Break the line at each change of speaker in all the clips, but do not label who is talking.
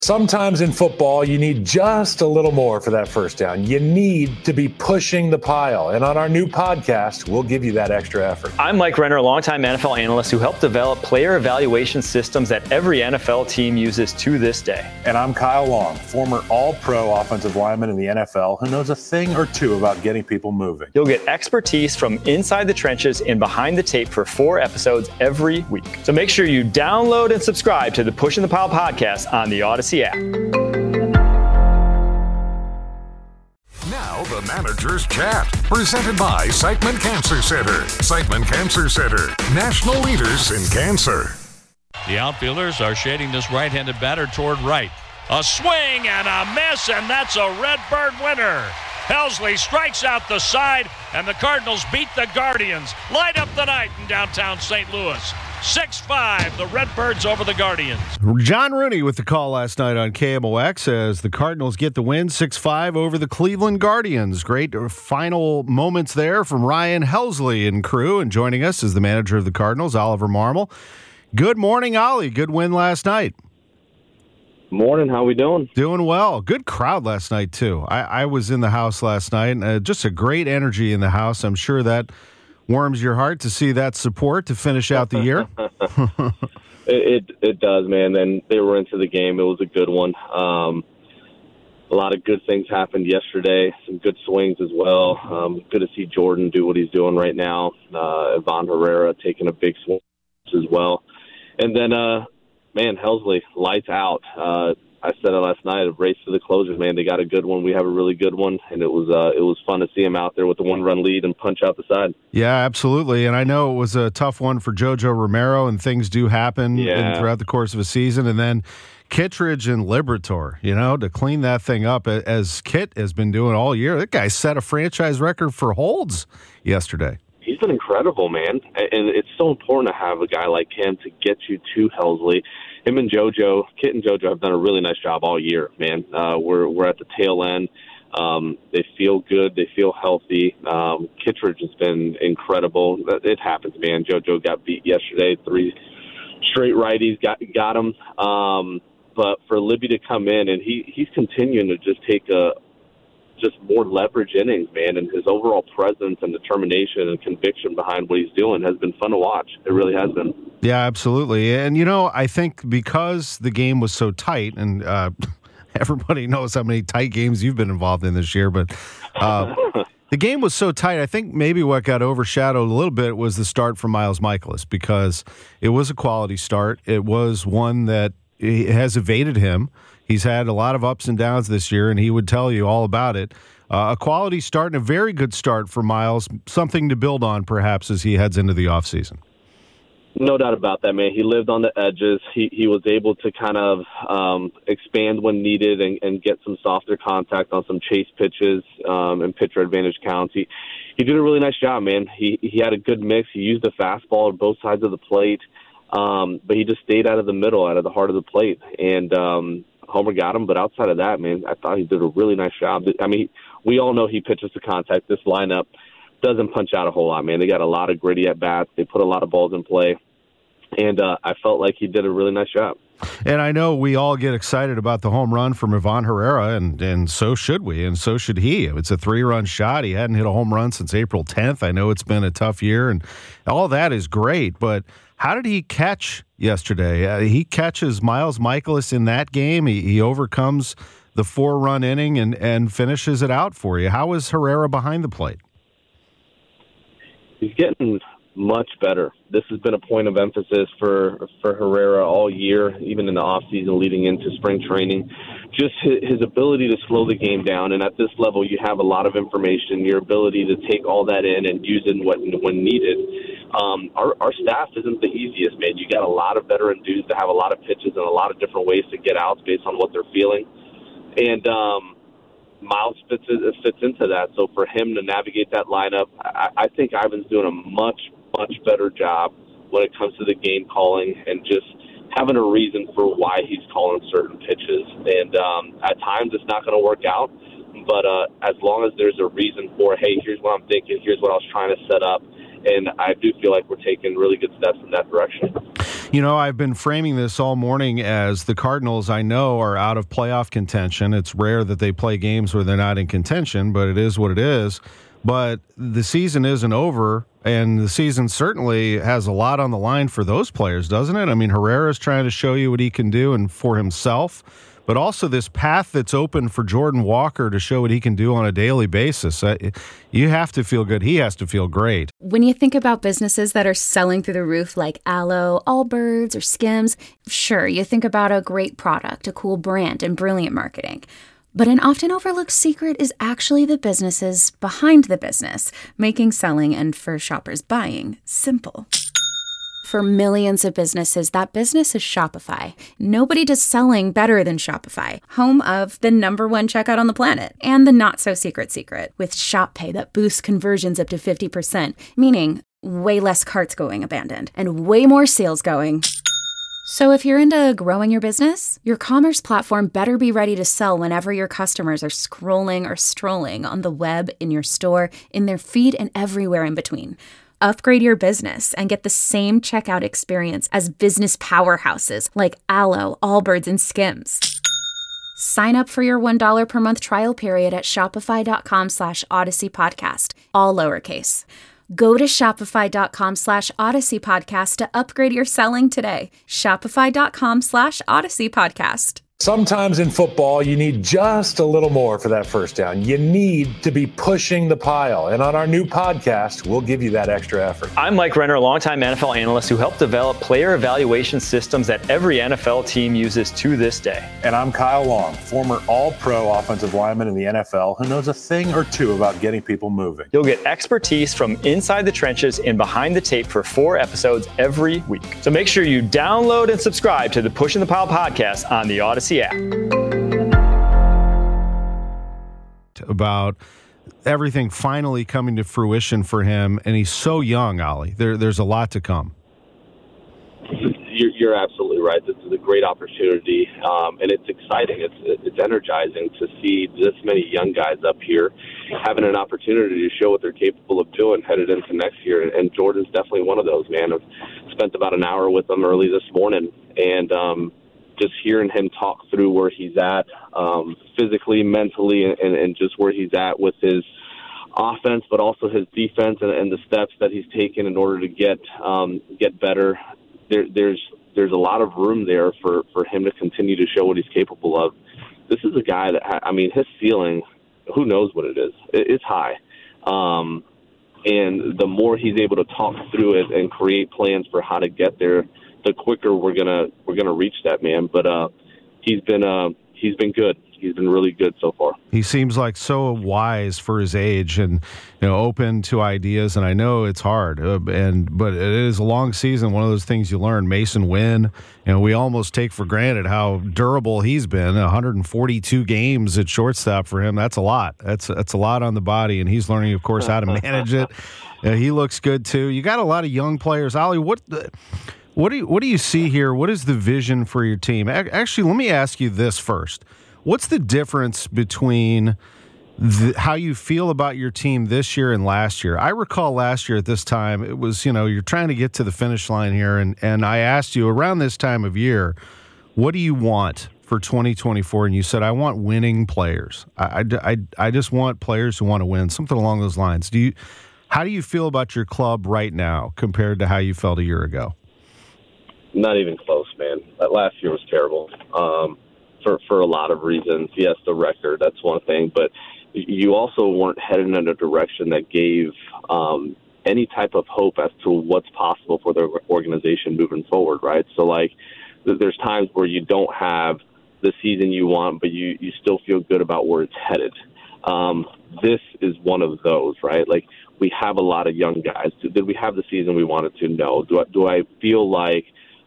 Sometimes in football, you need just a little more for that first down. You need to be pushing the pile. And on our new podcast, we'll give you that extra effort.
I'm Mike Renner, a longtime NFL analyst who helped develop player evaluation systems that every NFL team uses to this day.
And I'm Kyle Long, former all-pro offensive lineman in the NFL who knows a thing or two about getting people moving.
You'll get expertise from inside the trenches and behind the tape for 4 episodes every week. So make sure you download and subscribe to the Pushing the Pile podcast on the Odyssey app.
Now the Manager's Chat, presented by Siteman Cancer Center. Siteman Cancer Center, national leaders in cancer.
The outfielders are shading this right-handed batter toward right. A swing and a miss, and that's a Redbird winner. Helsley strikes out the side, and the Cardinals beat the Guardians. Light up the night in downtown St. Louis. 6-5, the Redbirds over the Guardians.
John Rooney with the call last night on KMOX as the Cardinals get the win 6-5 over the Cleveland Guardians. Great final moments there from Ryan Helsley and crew. And joining us is the manager of the Cardinals, Oliver Marmol. Good morning, Ollie. Good win last night.
Morning. How we doing?
Doing well. Good crowd last night, too. I was in the house last night. Just a great energy in the house. I'm sure that warms your heart to see that support to finish out the year.
It does, man. And they were into the game. It was a good one. A lot of good things happened yesterday. Some good swings as well. Good to see Jordan do what he's doing right now. Ivan Herrera taking a big swing as well. And then, man, Helsley, lights out. I said it last night, a race to the closers, man. They got a good one. We have a really good one, and it was fun to see him out there with the 1-run lead and punch out the side.
Yeah, absolutely. And I know it was a tough one for JoJo Romero, and things do happen throughout the course of a season. And then Kittredge and Liberatore, to clean that thing up as Kit has been doing all year. That guy set a franchise record for holds yesterday.
He's been incredible, man. And it's so important to have a guy like him to get you to Helsley. Him and JoJo, Kit and JoJo have done a really nice job all year, man. We're at the tail end. They feel good. They feel healthy. Kittredge has been incredible. It happens, man. JoJo got beat yesterday. 3 straight righties got him. But for Libby to come in, and he's continuing to just take just more leverage innings, man, and his overall presence and determination and conviction behind what he's doing has been fun to watch. It really has been. Yeah,
absolutely. And, I think because the game was so tight, and everybody knows how many tight games you've been involved in this year, but the game was so tight, I think maybe what got overshadowed a little bit was the start from Miles Mikolas, because it was a quality start. It was one that has evaded him. He's had a lot of ups and downs this year, and he would tell you all about it. A quality start and a very good start for Miles, something to build on perhaps as he heads into the offseason.
No doubt about that, man. He lived on the edges. He was able to kind of expand when needed and get some softer contact on some chase pitches and pitcher advantage counts. He did a really nice job, man. He had a good mix. He used the fastball on both sides of the plate, but he just stayed out of the middle, out of the heart of the plate. And Homer got him, but outside of that, man, I thought he did a really nice job. I mean, we all know he pitches to contact. This lineup doesn't punch out a whole lot, man. They got a lot of gritty at-bats. They put a lot of balls in play, and I felt like he did a really nice job.
And I know we all get excited about the home run from Ivan Herrera, and so should we, and so should he. It's a 3-run shot. He hadn't hit a home run since April 10th. I know it's been a tough year, and all that is great, but how did he catch yesterday? He catches Miles Mikolas in that game. He overcomes the 4-run inning and finishes it out for you. How is Herrera behind the plate?
He's getting much better. This has been a point of emphasis for Herrera all year, even in the offseason leading into spring training. Just his ability to slow the game down, and at this level you have a lot of information, your ability to take all that in and use it when needed. Our staff isn't the easiest, man. You got a lot of veteran dudes that have a lot of pitches and a lot of different ways to get outs based on what they're feeling. And Miles fits into that. So for him to navigate that lineup, I think Ivan's doing a much better job when it comes to the game calling and just having a reason for why he's calling certain pitches. And at times it's not going to work out, but as long as there's a reason for, hey, here's what I'm thinking, here's what I was trying to set up, and I do feel like we're taking really good steps in that direction.
You know, I've been framing this all morning as the Cardinals, I know, are out of playoff contention. It's rare that they play games where they're not in contention, but it is what it is. But the season isn't over, and the season certainly has a lot on the line for those players, doesn't it? I mean, Herrera's trying to show you what he can do and for himself, but also this path that's open for Jordan Walker to show what he can do on a daily basis. You have to feel good. He has to feel great.
When you think about businesses that are selling through the roof like Aloe, Allbirds, or Skims, sure, you think about a great product, a cool brand, and brilliant marketing. But an often overlooked secret is actually the businesses behind the business, making selling and for shoppers buying simple. For millions of businesses, that business is Shopify. Nobody does selling better than Shopify, home of the #1 checkout on the planet and the not-so-secret secret with Shop Pay that boosts conversions up to 50%, meaning way less carts going abandoned and way more sales going. So if you're into growing your business, your commerce platform better be ready to sell whenever your customers are scrolling or strolling on the web, in your store, in their feed, and everywhere in between. Upgrade your business and get the same checkout experience as business powerhouses like Aloe, Allbirds, and Skims. Sign up for your $1 per month trial period at shopify.com/Odyssey Podcast, all lowercase. Go to shopify.com/Odyssey Podcast to upgrade your selling today. Shopify.com/Odyssey Podcast.
Sometimes in football, you need just a little more for that first down. You need to be pushing the pile. And on our new podcast, we'll give you that extra effort.
I'm Mike Renner, a longtime NFL analyst who helped develop player evaluation systems that every NFL team uses to this day.
And I'm Kyle Long, former all-pro offensive lineman in the NFL who knows a thing or two about getting people moving.
You'll get expertise from inside the trenches and behind the tape for 4 episodes every week. So make sure you download and subscribe to the Pushing the Pile podcast on the Odyssey app.
About everything finally coming to fruition for him, and he's so young, Ollie. There's a lot to come.
You're absolutely right. This is a great opportunity, and it's exciting. It's energizing to see this many young guys up here having an opportunity to show what they're capable of doing headed into next year. And Jordan's definitely one of those, man. I've spent about an hour with him early this morning, and just hearing him talk through where he's at physically, mentally, and just where he's at with his offense, but also his defense and the steps that he's taken in order to get better. There's a lot of room there for him to continue to show what he's capable of. This is a guy that, his ceiling, who knows what it is. It's high. And the more he's able to talk through it and create plans for how to get there, the quicker we're gonna reach that, man. But he's been good. He's been really good so far.
He seems like so wise for his age, and open to ideas. And I know it's hard, but it is a long season. One of those things you learn. Mason Wynn, we almost take for granted how durable he's been. 142 games at shortstop for him. That's a lot. That's a lot on the body, and he's learning, of course, how to manage it. He looks good too. You got a lot of young players, Ollie. What do you see here? What is the vision for your team? Actually, let me ask you this first. What's the difference between how you feel about your team this year and last year? I recall last year at this time, it was, you're trying to get to the finish line here, and I asked you around this time of year, what do you want for 2024? And you said, I want winning players. I just want players who want to win, something along those lines. How do you feel about your club right now compared to how you felt a year ago?
Not even close, man. That last year was terrible for a lot of reasons. Yes, the record, that's one thing, but you also weren't headed in a direction that gave any type of hope as to what's possible for the organization moving forward, right? So, there's times where you don't have the season you want, but you still feel good about where it's headed. This is one of those, right? We have a lot of young guys. Did we have the season we wanted to? No. Do I feel like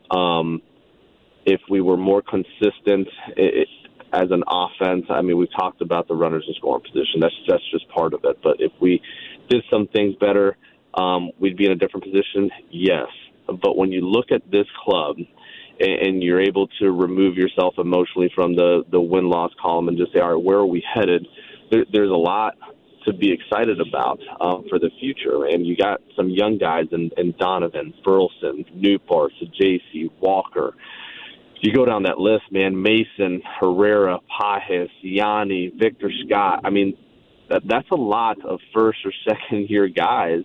if we were more consistent as an offense, we've talked about the runners in scoring position. That's just part of it. But if we did some things better, we'd be in a different position. Yes. But when you look at this club and you're able to remove yourself emotionally from the win-loss column and just say, all right, where are we headed? There's a lot to be excited about for the future. And you got some young guys in Donovan, Burleson, Newport, J.C. Walker. You go down that list, man, Mason, Herrera, Pajes, Yanni, Victor Scott. I mean, that's a lot of first or second year guys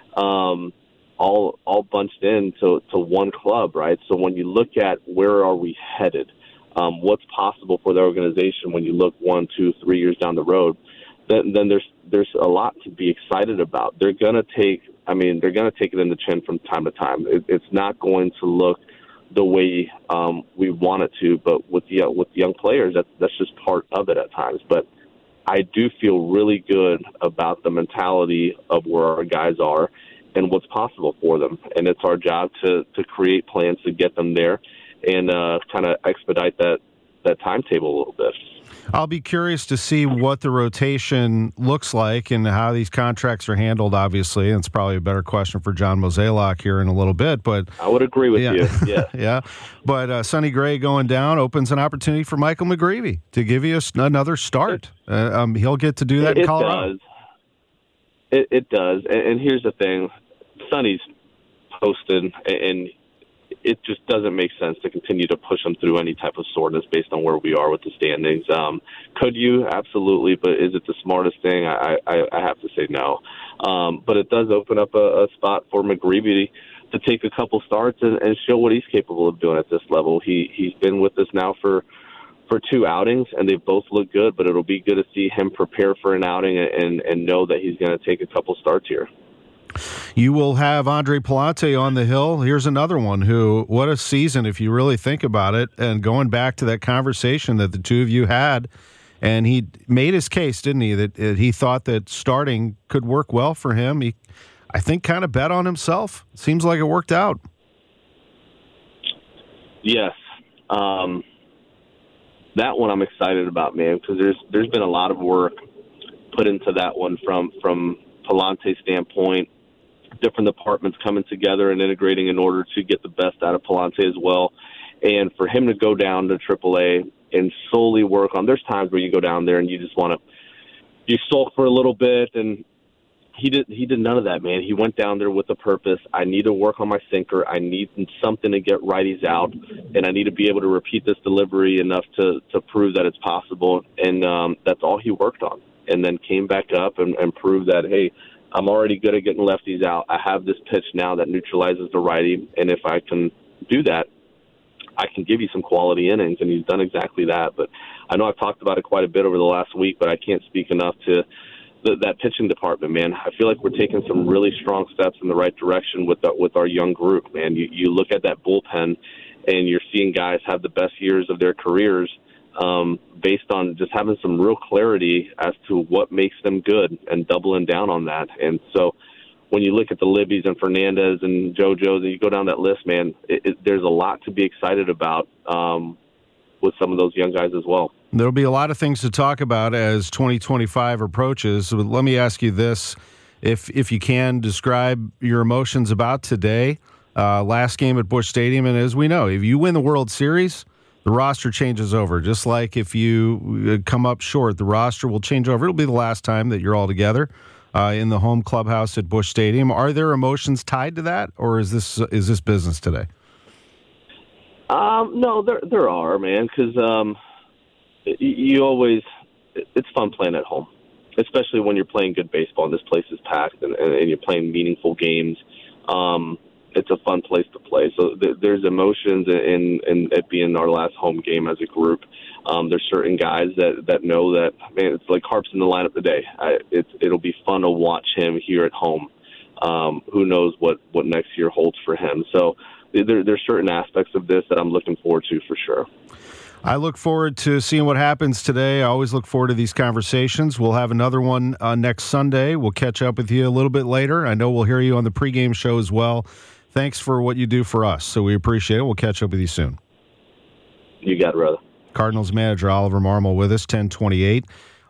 all bunched into one club, right? So when you look at where are we headed, what's possible for the organization when you look 1, 2, 3 years down the road, then there's a lot to be excited about. They're gonna take it in the chin from time to time. It's not going to look the way we want it to, but with young players, that's just part of it at times. But I do feel really good about the mentality of where our guys are and what's possible for them. And it's our job to create plans to get them there and kind of expedite that timetable a little bit.
I'll be curious to see what the rotation looks like and how these contracts are handled, obviously. And it's probably a better question for John Mozeliak here in a little bit. But
I would agree with you, yeah.
Yeah. But Sonny Gray going down opens an opportunity for Michael McGreevy to give you another start. He'll get to do that in Colorado.
It does. And here's the thing. Sonny's posted, and it just doesn't make sense to continue to push them through any type of soreness based on where we are with the standings. Could you? Absolutely. But is it the smartest thing? I have to say no. But it does open up a spot for McGreevy to take a couple starts and show what he's capable of doing at this level. He's been with us now for 2 outings, and they both look good, but it'll be good to see him prepare for an outing and know that he's going to take a couple starts here.
You will have Andre Pallante on the hill. Here's another one who, what a season if you really think about it. And going back to that conversation that the two of you had, and he made his case, didn't he, that he thought that starting could work well for him. He, I think, kind of bet on himself. Seems like it worked out.
Yes. That one I'm excited about, man, because there's been a lot of work put into that one from Pallante's standpoint. Different departments coming together and integrating in order to get the best out of Pallante as well. And for him to go down to AAA and solely work on, there's times where you go down there and you just you sulk for a little bit, and he did none of that, man. He went down there with a purpose. I need to work on my sinker. I need something to get righties out, and I need to be able to repeat this delivery enough to prove that it's possible. And that's all he worked on. And then came back up and proved that, hey, I'm already good at getting lefties out. I have this pitch now that neutralizes the righty, and if I can do that, I can give you some quality innings, and he's done exactly that. But I know I've talked about it quite a bit over the last week, but I can't speak enough to that pitching department, man. I feel like we're taking some really strong steps in the right direction with our young group, man. You look at that bullpen, and you're seeing guys have the best years of their careers based on just having some real clarity as to what makes them good and doubling down on that. And so when you look at the Libbies and Fernandez and JoJo's and you go down that list, man, there's a lot to be excited about with some of those young guys as well.
There'll be a lot of things to talk about as 2025 approaches. So let me ask you this. If you can, describe your emotions about today, last game at Busch Stadium. And as we know, if you win the World Series, the roster changes over. Just like if you come up short, the roster will change over. It'll be the last time that you're all together in the home clubhouse at Busch Stadium. Are there emotions tied to that, or is this business today?
No, there are, man, because you always – it's fun playing at home, especially when you're playing good baseball and this place is packed and you're playing meaningful games. It's a fun place to play. So there's emotions in it being our last home game as a group. There's certain guys that know that, man, it's like Harp's in the lineup today. It'll be fun to watch him here at home. Who knows what next year holds for him. So there's certain aspects of this that I'm looking forward to for sure.
I look forward to seeing what happens today. I always look forward to these conversations. We'll have another one next Sunday. We'll catch up with you a little bit later. I know we'll hear you on the pregame show as well. Thanks for what you do for us. So we appreciate it. We'll catch up with you soon.
You got it, brother.
Cardinals manager Oliver Marmol with us, 10:28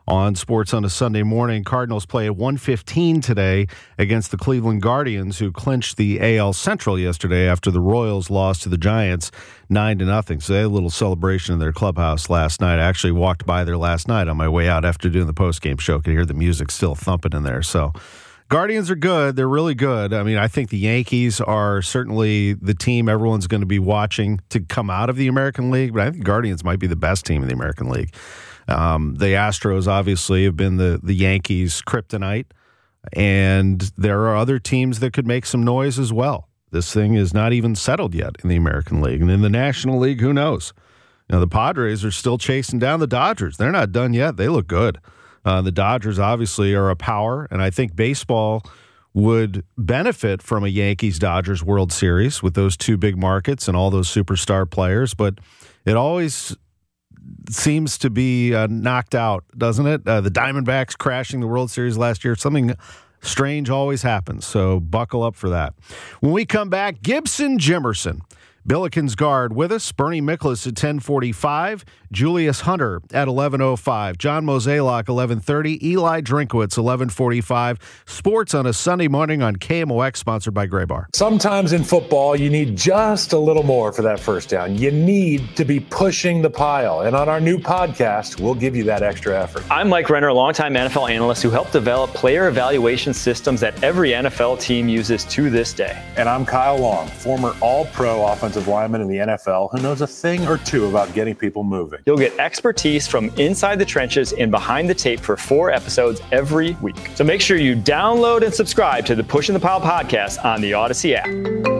On Sports on a Sunday Morning, Cardinals play at 1:15 today against the Cleveland Guardians, who clinched the AL Central yesterday after the Royals lost to the Giants 9-0. So they had a little celebration in their clubhouse last night. I actually walked by there last night on my way out after doing the postgame show. Could hear the music still thumping in there. So Guardians are good. They're really good. I mean, I think the Yankees are certainly the team everyone's going to be watching to come out of the American League, but I think Guardians might be the best team in the American League. The Astros obviously have been the Yankees' kryptonite, and there are other teams that could make some noise as well. This thing is not even settled yet in the American League. And in the National League, who knows? You know, the Padres are still chasing down the Dodgers. They're not done yet. They look good. The Dodgers obviously are a power, and I think baseball would benefit from a Yankees-Dodgers World Series with those two big markets and all those superstar players, but it always seems to be knocked out, doesn't it? The Diamondbacks crashing the World Series last year. Something strange always happens, so buckle up for that. When we come back, Gibson Jimerson, Billikens guard with us. Bernie Miklasz at 10:45. Julius Hunter at 11:05. John Mozeliak, 11:30. Eli Drinkwitz, 11:45. Sports on a Sunday morning on KMOX, sponsored by Gray Bar.
Sometimes in football, you need just a little more for that first down. You need to be pushing the pile. And on our new podcast, we'll give you that extra effort.
I'm Mike Renner, a longtime NFL analyst who helped develop player evaluation systems that every NFL team uses to this day.
And I'm Kyle Long, former all-pro offensive lineman in the NFL who knows a thing or two about getting people moving.
You'll get expertise from inside the trenches and behind the tape for 4 episodes every week. So make sure you download and subscribe to the Pushing the Pile podcast on the Odyssey app.